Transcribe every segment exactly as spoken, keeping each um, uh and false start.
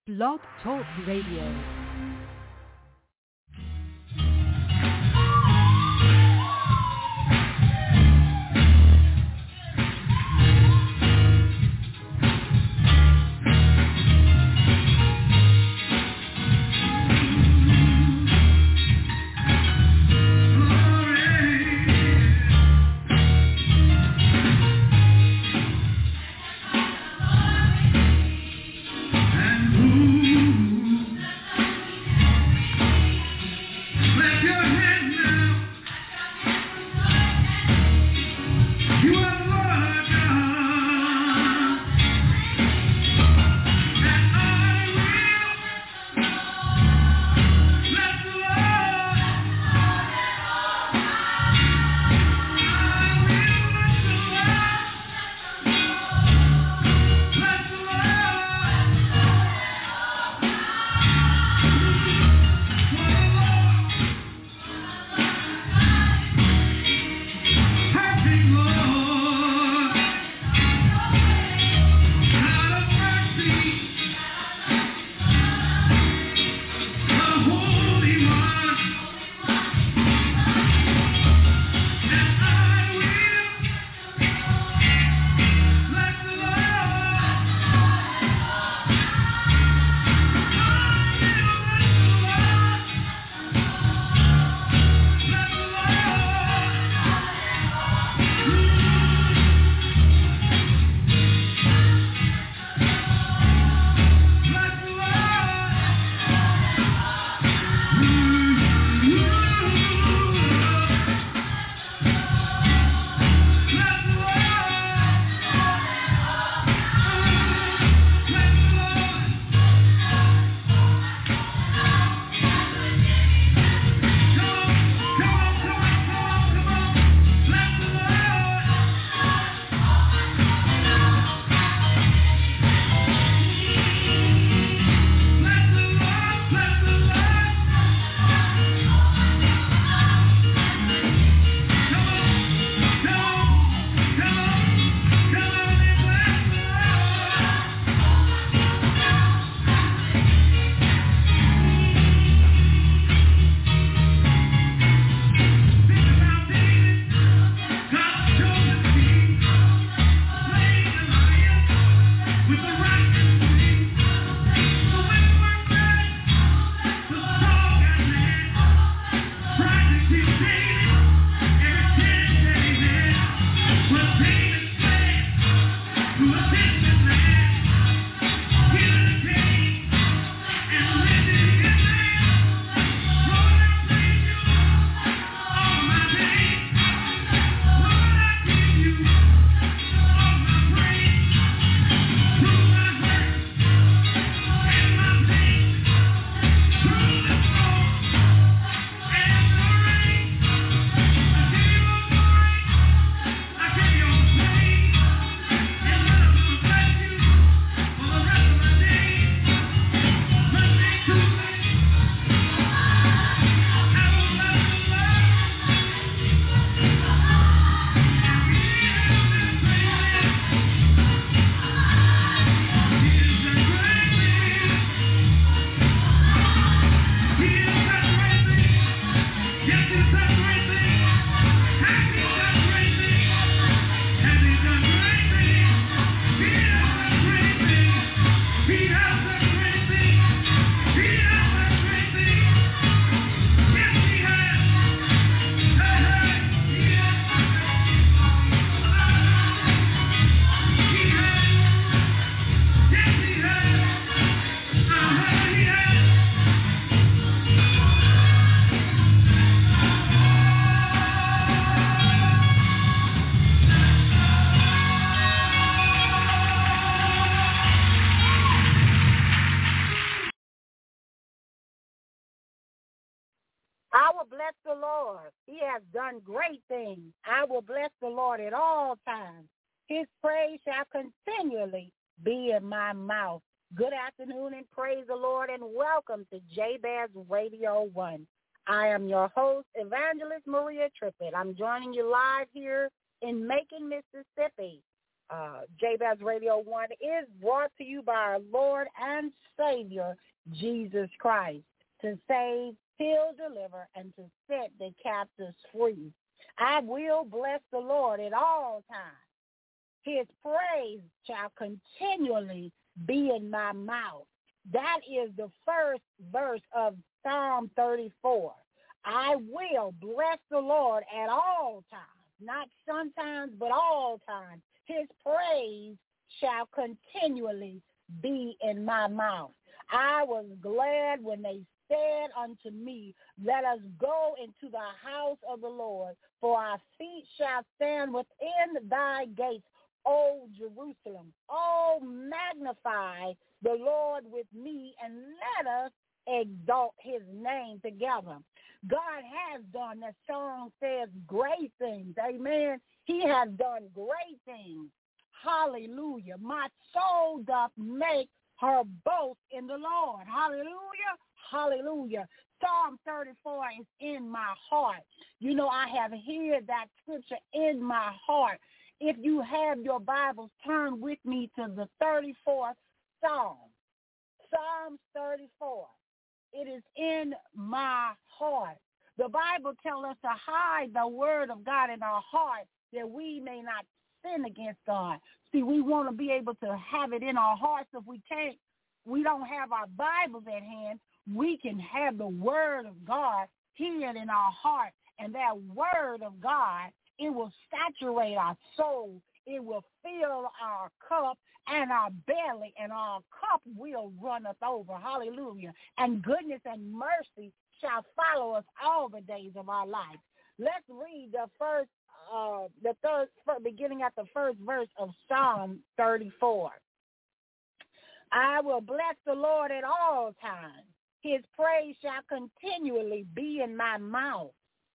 Blog Talk Radio. Bless the Lord. He has done great things. I will bless the Lord at all times. His praise shall continually be in my mouth. Good afternoon and praise the Lord and welcome to Jabez Radio one. I am your host, Evangelist Maria Trippett. I'm joining you live here in Macon, Mississippi. uh, Jabez Radio One is brought to you by our Lord and Savior, Jesus Christ, to save, heal, deliver, and to set the captives free. I will bless the Lord at all times. His praise shall continually be in my mouth. That is the first verse of Psalm thirty-four. I will bless the Lord at all times, not sometimes, but all times. His praise shall continually be in my mouth. I was glad when they said unto me, let us go into the house of the Lord, for our feet shall stand within thy gates, O Jerusalem. Oh, magnify the Lord with me, and let us exalt his name together. God has done, that song says, great things. Amen. He has done great things. Hallelujah. My soul doth make her boast in the Lord. Hallelujah. Hallelujah. Psalm thirty-four is in my heart. You know, I have heard that scripture in my heart. If you have your Bibles, turn with me to the thirty-fourth Psalm. Psalm thirty-four. It is in my heart. The Bible tells us to hide the word of God in our heart that we may not sin against God. See, we want to be able to have it in our hearts. If we can't, we don't have our Bibles at hand, we can have the word of God hid in our heart. And that word of God, it will saturate our soul. It will fill our cup and our belly, and our cup will runneth over. Hallelujah. And goodness and mercy shall follow us all the days of our life. Let's read the first, uh, the third, beginning at the first verse of Psalm thirty-four. I will bless the Lord at all times. His praise shall continually be in my mouth.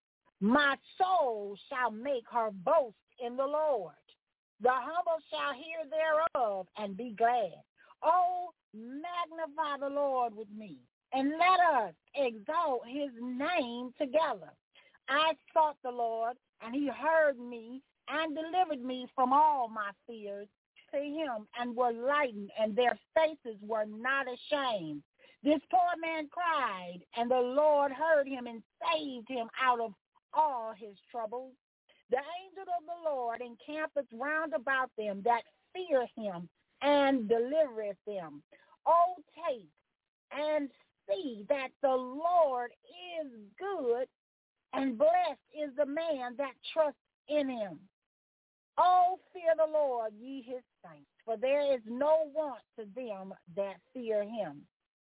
My soul shall make her boast in the Lord. The humble shall hear thereof and be glad. Oh, magnify the Lord with me, and let us exalt his name together. I sought the Lord, and he heard me and delivered me from all my fears. To him and were lightened, and their faces were not ashamed. This poor man cried, and the Lord heard him and saved him out of all his troubles. The angel of the Lord encampeth round about them that fear him and delivereth them. Oh, taste and see that the Lord is good, and blessed is the man that trusts in him. Oh, fear the Lord, ye his saints, for there is no want to them that fear him.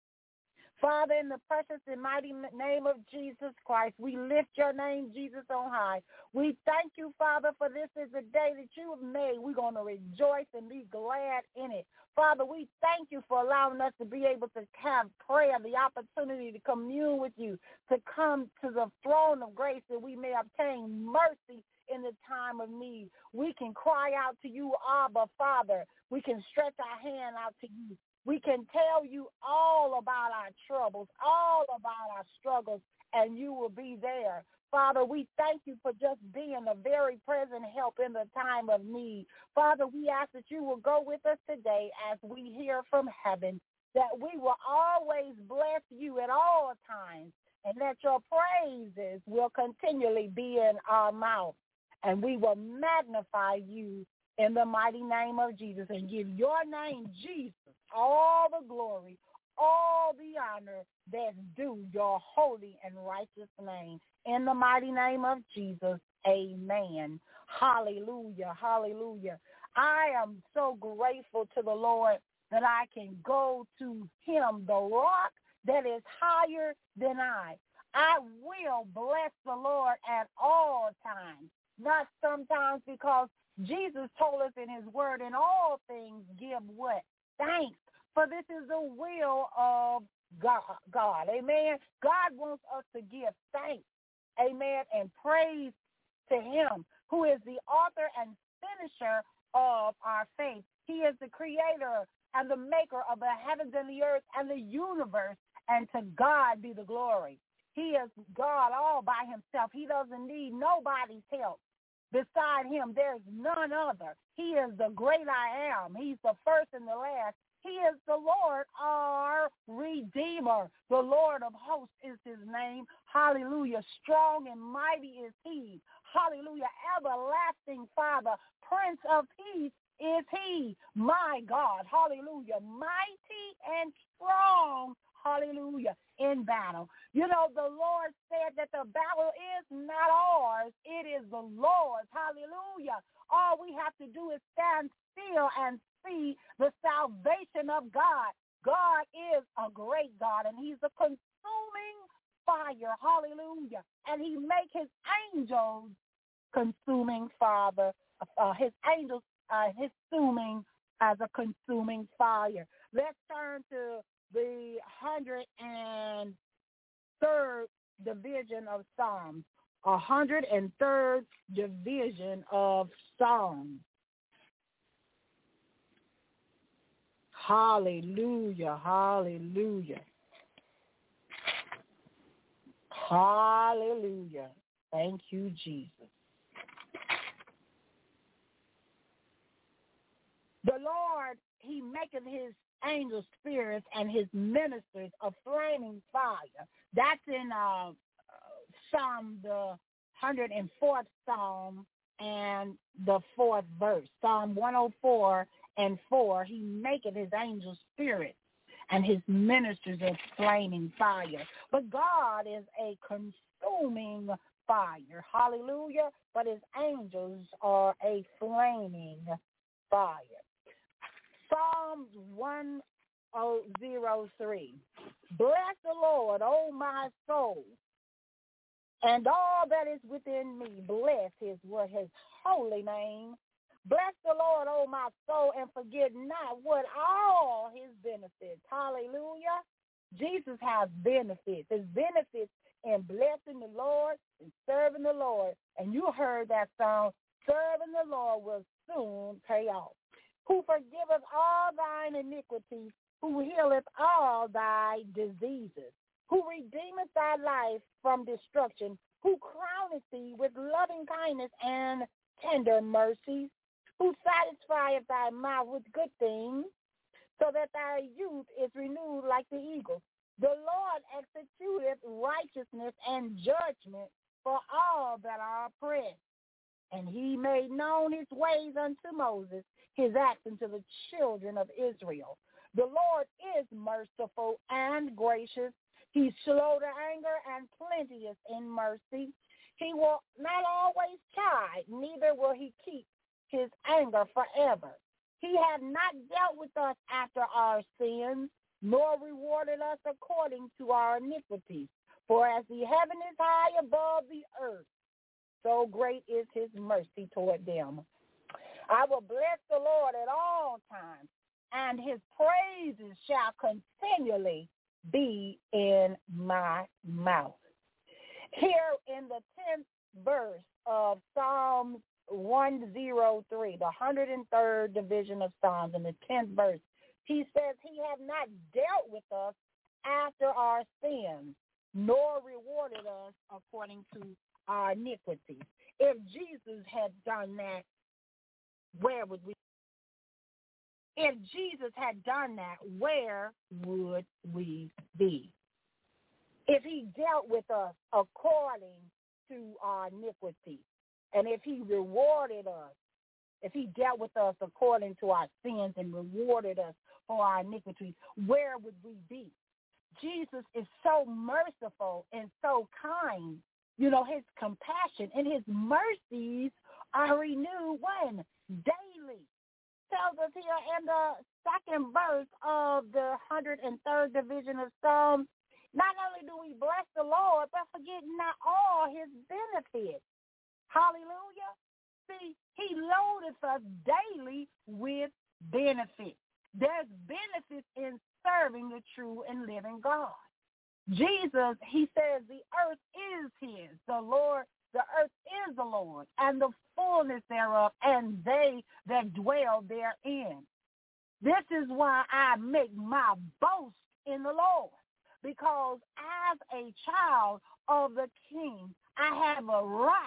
Father, in the precious and mighty name of Jesus Christ, we lift your name, Jesus, on high. We thank you, Father, for this is a day that you have made. We're going to rejoice and be glad in it. Father, we thank you for allowing us to be able to have prayer, the opportunity to commune with you, to come to the throne of grace that we may obtain mercy in the time of need. We can cry out to you, Abba, Father. We can stretch our hand out to you. We can tell you all about our troubles, all about our struggles, and you will be there. Father, we thank you for just being a very present help in the time of need. Father, we ask that you will go with us today as we hear from heaven, that we will always bless you at all times, and that your praises will continually be in our mouth, and we will magnify you in the mighty name of Jesus and give your name, Jesus, all the glory, all the honor that's due your holy and righteous name. In the mighty name of Jesus, amen. Hallelujah, hallelujah. I am so grateful to the Lord that I can go to him, the rock that is higher than I. I will bless the Lord at all times, not sometimes, because Jesus told us in his word, in all things give what? Thanks. For this is the will of God. God. Amen. God wants us to give thanks. Amen. And praise to him, who is the author and finisher of our faith. He is the creator and the maker of the heavens and the earth and the universe. And to God be the glory. He is God all by himself. He doesn't need nobody's help. Beside him, there's none other. He is the great I am. He's the first and the last. He is the Lord, our Redeemer. The Lord of hosts is his name. Hallelujah. Strong and mighty is he. Hallelujah. Everlasting Father, Prince of Peace is he. My God. Hallelujah. Mighty and strong. Hallelujah. In battle. You know, the Lord said that the battle is not ours. It is the Lord's. Hallelujah. All we have to do is stand still and see the salvation of God. God is a great God, and he's a consuming fire. Hallelujah. And he make his angels consuming Father, uh, his angels, uh, his consuming as a consuming fire. Let's turn to the one hundred third division of Psalms. one hundred third division of Psalms. Hallelujah, hallelujah. Hallelujah. Thank you, Jesus. The Lord, he maketh his angel spirits and his ministers a flaming fire. That's in uh, Psalm, the one hundred fourth Psalm and the fourth verse. Psalm one oh four and four, he maketh his angel spirits and his ministers a flaming fire. But God is a consuming fire. Hallelujah. But his angels are a flaming fire. Psalms one oh three. Bless the Lord, O my soul, and all that is within me. Bless his what his holy name. Bless the Lord, O my soul, and forget not what all his benefits. Hallelujah. Jesus has benefits. His benefits in blessing the Lord and serving the Lord. And you heard that song, serving the Lord will soon pay off. Who forgiveth all thine iniquities, who healeth all thy diseases, who redeemeth thy life from destruction, who crowneth thee with loving kindness and tender mercies, who satisfieth thy mouth with good things, so that thy youth is renewed like the eagle. The Lord executeth righteousness and judgment for all that are oppressed. And he made known his ways unto Moses, his acts unto the children of Israel. The Lord is merciful and gracious. He's slow to anger and plenteous in mercy. He will not always chide, neither will he keep his anger forever. He hath not dealt with us after our sins, nor rewarded us according to our iniquities. For as the heaven is high above the earth, so great is his mercy toward them. I will bless the Lord at all times, and his praises shall continually be in my mouth. Here in the tenth verse of Psalms one oh three, the one hundred third division of Psalms, in the tenth verse, he says he have not dealt with us after our sins, nor rewarded us according to our iniquities. If Jesus had done that, where would we? If Jesus had done that, where would we be? If he dealt with us according to our iniquities, and if he rewarded us, if he dealt with us according to our sins and rewarded us for our iniquities, where would we be? Jesus is so merciful and so kind. You know, his compassion and his mercies are renewed when? Daily. Tells us here in the second verse of the one hundred third division of Psalms, not only do we bless the Lord, but forget not all his benefits. Hallelujah. See, he loadeth us daily with benefits. There's benefits in serving the true and living God. Jesus, he says the earth is his, the Lord, the earth is the Lord, and the fullness thereof, and they that dwell therein. This is why I make my boast in the Lord, because as a child of the King, I have a right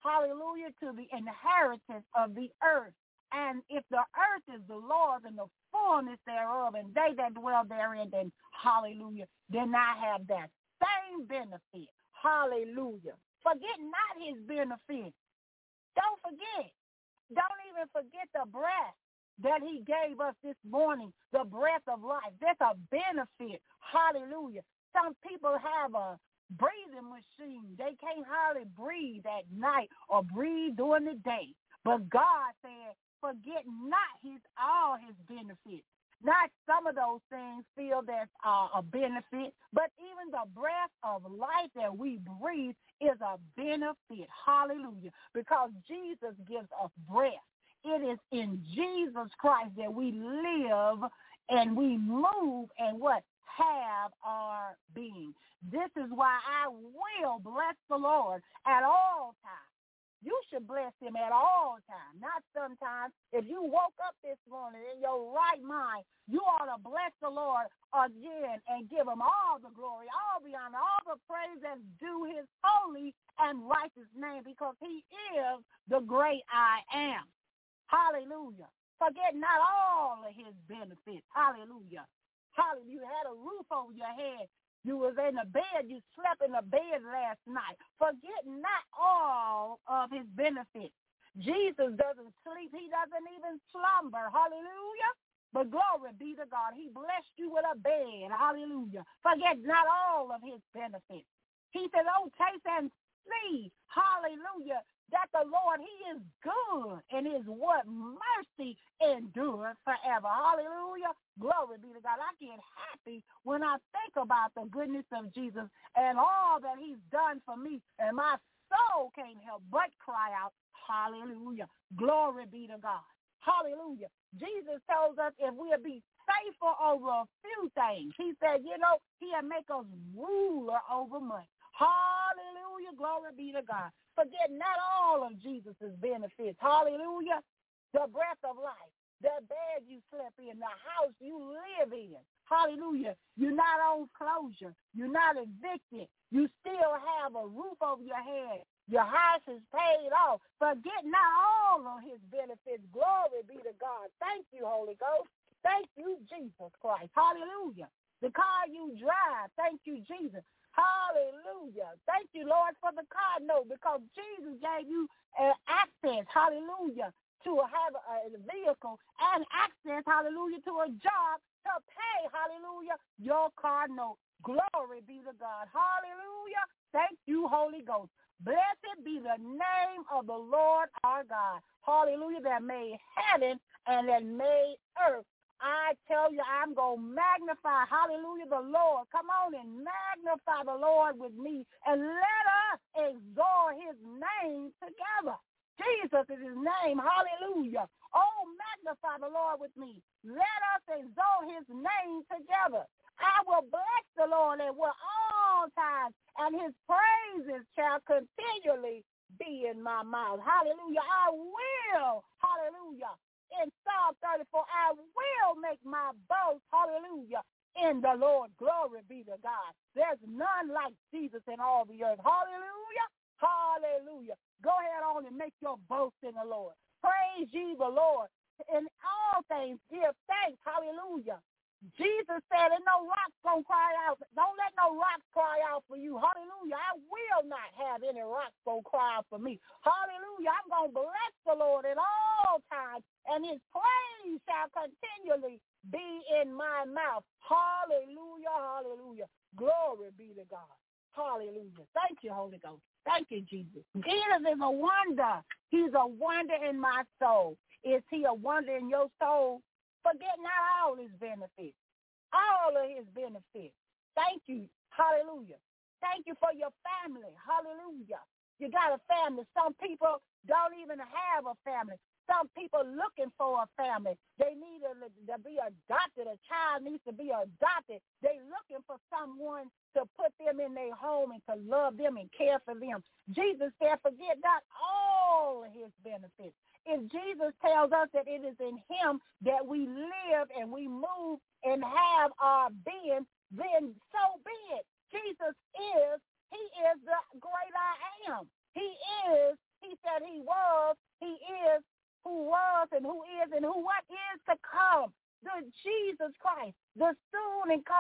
hallelujah, to the inheritance of the earth. And if the earth is the Lord's and the fullness thereof, and they that dwell therein, then hallelujah, then I have that same benefit. Hallelujah. Forget not his benefit. Don't forget. Don't even forget the breath that he gave us this morning, the breath of life. That's a benefit. Hallelujah. Some people have a breathing machine. They can't hardly breathe at night or breathe during the day. But God said, forget not his all his benefits. Not some of those things feel that's uh, a benefit, but even the breath of life that we breathe is a benefit. Hallelujah. Because Jesus gives us breath. It is in Jesus Christ that we live and we move and what? Have our being. This is why I will bless the Lord at all times. You should bless him at all times, not sometimes. If you woke up this morning in your right mind, you ought to bless the Lord again and give him all the glory, all the honor, all the praise that's due his holy and righteous name, because he is the great I am. Hallelujah. Forget not all of his benefits. Hallelujah. Hallelujah. You had a roof over your head. You was in the bed. You slept in the bed last night. Forget not all of his benefits. Jesus doesn't sleep. He doesn't even slumber. Hallelujah. But glory be to God. He blessed you with a bed. Hallelujah. Forget not all of his benefits. He said, oh, taste and see. Hallelujah. That the Lord, he is good, and his what? Mercy endures forever. Hallelujah. Glory be to God. I get happy when I think about the goodness of Jesus and all that he's done for me, and my soul can't help but cry out, hallelujah. Glory be to God. Hallelujah. Jesus tells us if we'll be faithful over a few things, he said, you know, he'll make us ruler over much. Hallelujah. Glory be to God. Forget not all of Jesus' benefits. Hallelujah. The breath of life, the bed you slept in, the house you live in. Hallelujah. You're not on closure. You're not evicted. You still have a roof over your head. Your house is paid off. Forget not all of his benefits. Glory be to God. Thank you, Holy Ghost. Thank you, Jesus Christ. Hallelujah. The car you drive. Thank you, Jesus. Hallelujah. Thank you, Lord, for the car note, because Jesus gave you uh, access, hallelujah, to have a, a vehicle and access, hallelujah, to a job to pay, hallelujah, your car note. Glory be to God. Hallelujah. Thank you, Holy Ghost. Blessed be the name of the Lord our God. Hallelujah, that made heaven and that made earth. I tell you, I'm going to magnify, hallelujah, the Lord. Come on and magnify the Lord with me, and let us exalt his name together. Jesus is his name, hallelujah. Oh, magnify the Lord with me. Let us exalt his name together. I will bless the Lord at all times, and his praises shall continually be in my mouth. Hallelujah. I will, hallelujah. In Psalm thirty-four, I will make my boast, hallelujah, in the Lord. Glory be to God. There's none like Jesus in all the earth. Hallelujah. Hallelujah. Go ahead on and make your boast in the Lord. Praise ye the Lord. In all things, give thanks. Hallelujah. Jesus said, and no rocks gonna cry out. Don't let no rocks cry out for you. Hallelujah. I will not have any rocks gonna cry out for me. Hallelujah. I'm gonna bless the Lord at all times, and his praise shall continually be in my mouth. Hallelujah. Hallelujah. Glory be to God. Hallelujah. Thank you, Holy Ghost. Thank you, Jesus. Jesus is a wonder. He's a wonder in my soul. Is he a wonder in your soul? Forget not all his benefits, all of his benefits. Thank you. Hallelujah. Thank you for your family. Hallelujah. You got a family. Some people don't even have a family. Some people looking for a family. They need a, to be adopted. A child needs to be adopted. They looking for someone to put them in their home and to love them and care for them. Jesus said, forget not all of his benefits. If Jesus tells us that it is in him that we live and we move and have our being, then so be it. Jesus is, he is the great I am. He is, he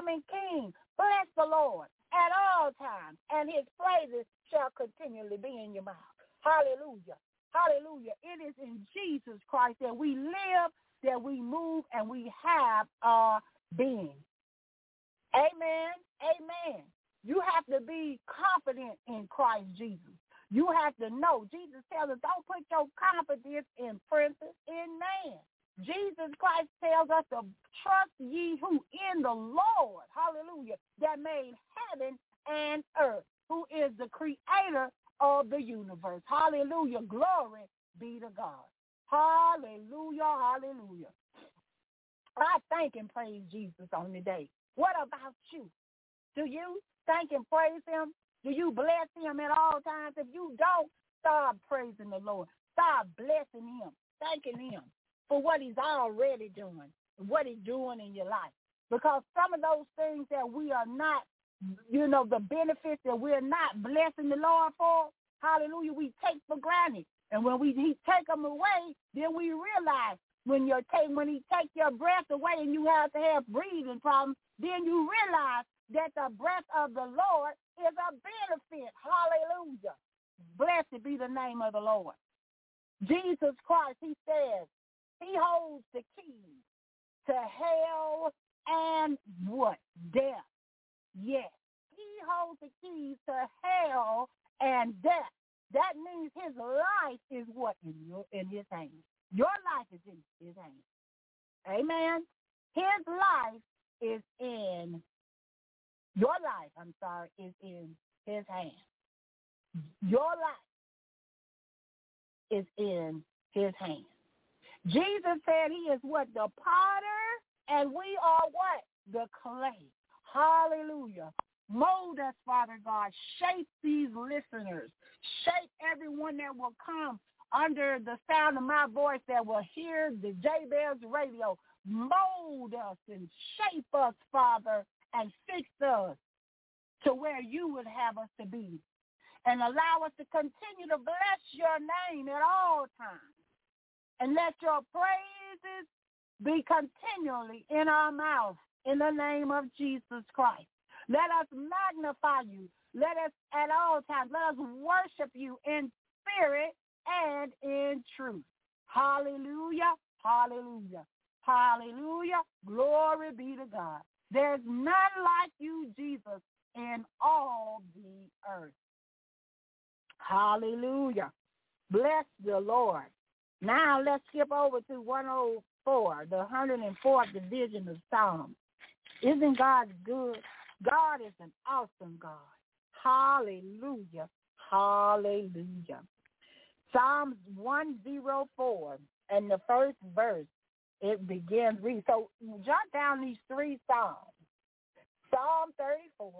coming King. Bless the Lord at all times, and his praises shall continually be in your mouth. Hallelujah. Hallelujah. It is in Jesus Christ that we live, that we move, and we have our being. Amen. Amen. You have to be confident in Christ Jesus. You have to know. Jesus tells us, don't put your confidence in princes, in man. Jesus Christ tells us to trust ye who in the Lord, hallelujah, that made heaven and earth, who is the creator of the universe. Hallelujah. Glory be to God. Hallelujah. Hallelujah. I thank and praise Jesus on the day. What about you? Do you thank and praise him? Do you bless him at all times? If you don't, start praising the Lord. Start blessing him, thanking him for what he's already doing, what he's doing in your life. Because some of those things that we are not, you know, the benefits that we're not blessing the Lord for, hallelujah, we take for granted. And when we he take them away, then we realize when you're take, when he takes your breath away and you have to have breathing problems, then you realize that the breath of the Lord is a benefit. Hallelujah. Blessed be the name of the Lord. Jesus Christ, he says, he holds the keys to hell and what? Death. Yes. He holds the keys to hell and death. That means his life is what? In your in his hands. Your life is in his hands. Amen. His life is in Your life, I'm sorry, is in his hands. Your life is in his hands. Jesus said he is what? The potter, and we are what? The clay. Hallelujah. Mold us, Father God. Shape these listeners. Shape everyone that will come under the sound of my voice, that will hear the J-Bells radio. Mold us and shape us, Father, and fix us to where you would have us to be. And allow us to continue to bless your name at all times. And let your praises be continually in our mouth in the name of Jesus Christ. Let us magnify you. Let us at all times, let us worship you in spirit and in truth. Hallelujah, hallelujah, hallelujah. Glory be to God. There's none like you, Jesus, in all the earth. Hallelujah. Bless the Lord. Now let's skip over to one oh four, the one hundred fourth division of Psalms. Isn't God good? God is an awesome God. Hallelujah. Hallelujah. Psalms one oh four, and the first verse, it begins, read. So jot down these three Psalms. Psalm thirty-four,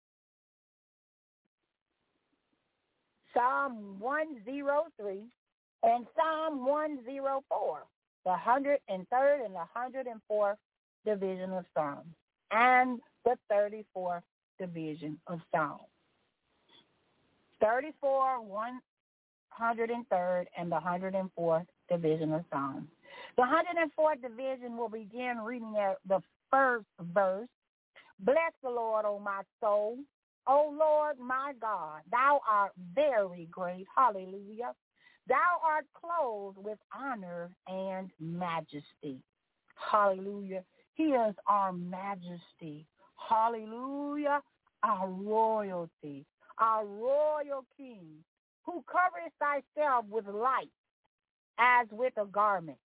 Psalm one oh three, and Psalm one oh four, the one hundred third and the one hundred fourth division of Psalms, and the thirty-fourth division of Psalms. thirty-four, one hundred third, and the one hundred fourth division of Psalms. The one hundred fourth division will begin reading at the first verse. Bless the Lord, O my soul. O Lord, my God, thou art very great. Hallelujah. Thou art clothed with honor and majesty. Hallelujah. He is our majesty. Hallelujah. Our royalty. Our royal king, who covereth thyself with light as with a garment,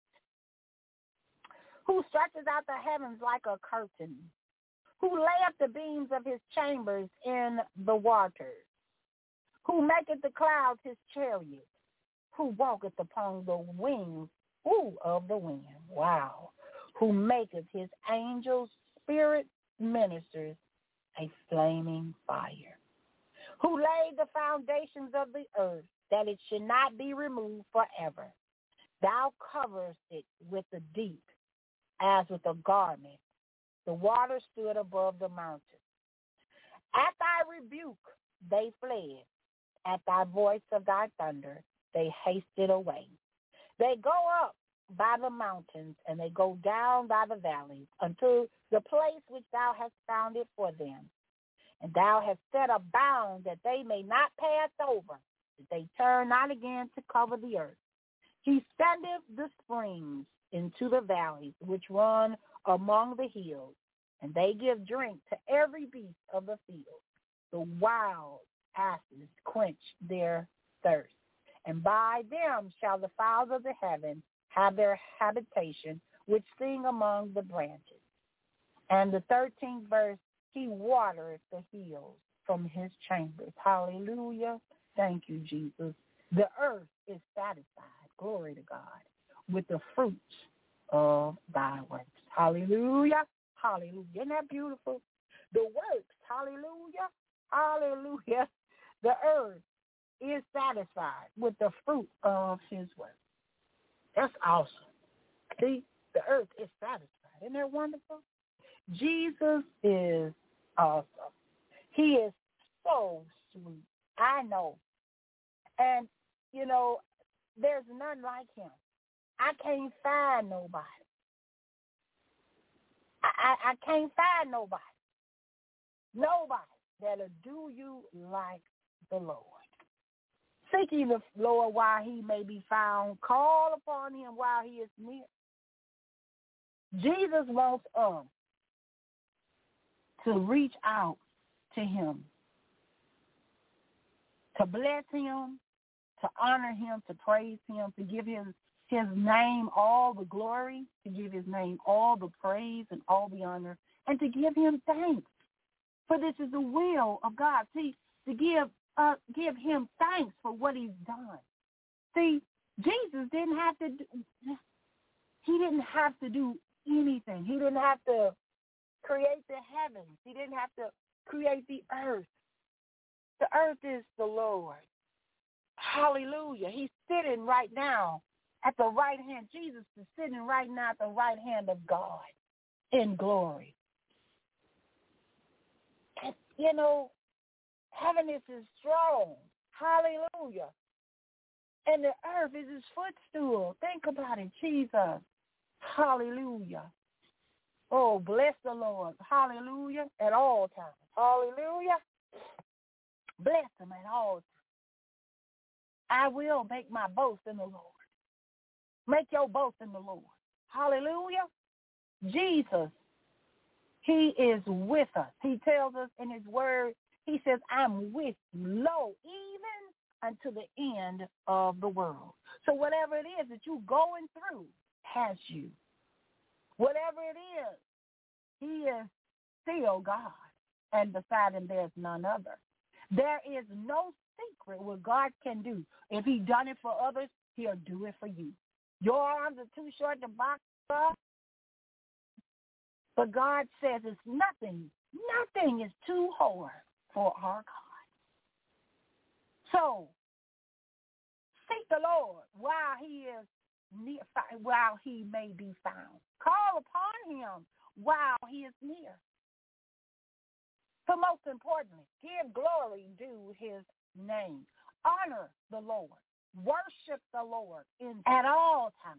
who stretches out the heavens like a curtain, who layeth the beams of his chambers in the waters, who maketh the clouds his chariot, who walketh upon the wings ooh, of the wind. Wow. Who maketh his angels spirit ministers a flaming fire, who laid the foundations of the earth, that it should not be removed forever. Thou coverest it with the deep, as with a garment. The water stood above the mountains. At thy rebuke they fled. At thy voice of thy thunder they hasted away. They go up by the mountains, and they go down by the valleys unto the place which thou hast founded for them. And thou hast set a bound that they may not pass over, that they turn not again to cover the earth. He sendeth the springs into the valleys which run among the hills, and they give drink to every beast of the field. The wild asses quench their thirst, and by them shall the fowls of the heaven have their habitation, which sing among the branches. And the thirteenth verse, he watereth the hills from his chambers. Hallelujah. Thank you, Jesus. The earth is satisfied, glory to God, with the fruits of thy works. Hallelujah. Hallelujah. Isn't that beautiful? The works, hallelujah, hallelujah. The earth is satisfied with the fruit of his works. That's awesome. See, the earth is satisfied. Isn't that wonderful? Jesus is awesome. He is so sweet. I know. And, you know, there's none like him. I can't find nobody. I, I, I can't find nobody. Nobody that'll do you like the Lord. Seek ye the Lord while he may be found. Call upon him while he is near. Jesus wants us to reach out to him, to bless him, to honor him, to praise him, to give him his name all the glory, to give his name all the praise and all the honor, and to give him thanks. For this is the will of God. See, to give uh, give him thanks for what he's done. See, Jesus didn't have to do, he didn't have to do anything. He didn't have to create the heavens. He didn't have to create the earth. The earth is the Lord. Hallelujah. He's sitting right now at the right hand. Jesus is sitting right now at the right hand of God in glory. And, you know, heaven is his throne. Hallelujah. And the earth is his footstool. Think about it, Jesus. Hallelujah. Oh, bless the Lord. Hallelujah. At all times. Hallelujah. Bless him at all times. I will make my boast in the Lord. Make your boast in the Lord. Hallelujah. Jesus, he is with us. He tells us in his word, he says, I'm with you, lo, even unto the end of the world. So whatever it is that you're going through has you. Whatever it is, he is still God, and beside him there's none other. There is no secret what God can do. If he done it for others, he'll do it for you. Your arms are too short to box up, but God says it's nothing, nothing is too hard for our God. So, seek the Lord while he is near, while he may be found. Call upon him while he is near. But most importantly, give glory due his name. Honor the Lord. Worship the Lord in, at all times.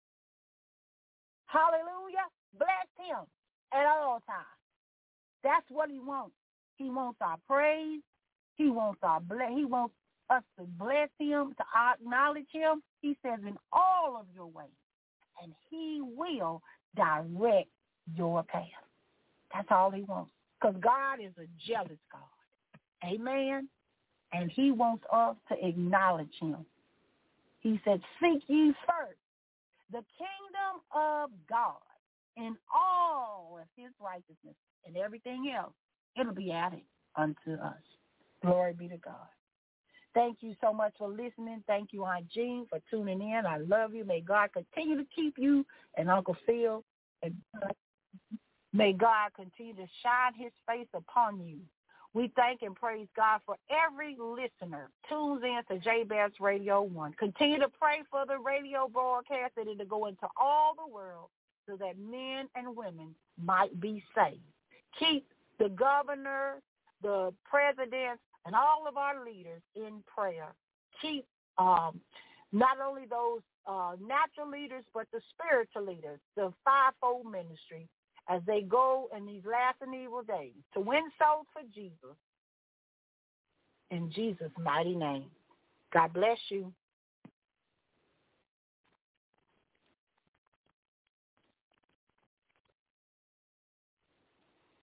Hallelujah. Bless him at all times. That's what he wants. He wants our praise. He wants our bless. He wants us to bless him, to acknowledge him. He says in all of your ways, and he will direct your path. That's all he wants. Because God is a jealous God. Amen. And he wants us to acknowledge him. He said, seek ye first the kingdom of God in all of his righteousness, and everything else, it'll be added unto us. Glory be to God. Thank you so much for listening. Thank you, Aunt Jean, for tuning in. I love you. May God continue to keep you and Uncle Phil. And may God continue to shine his face upon you. We thank and praise God for every listener tunes in to J B S Radio one. Continue to pray for the radio broadcast that it'll go into all the world so that men and women might be saved. Keep the governor, the president, and all of our leaders in prayer. Keep um, not only those uh, natural leaders, but the spiritual leaders, the fivefold ministry, as they go in these last and evil days to win souls for Jesus. In Jesus' mighty name. God bless you.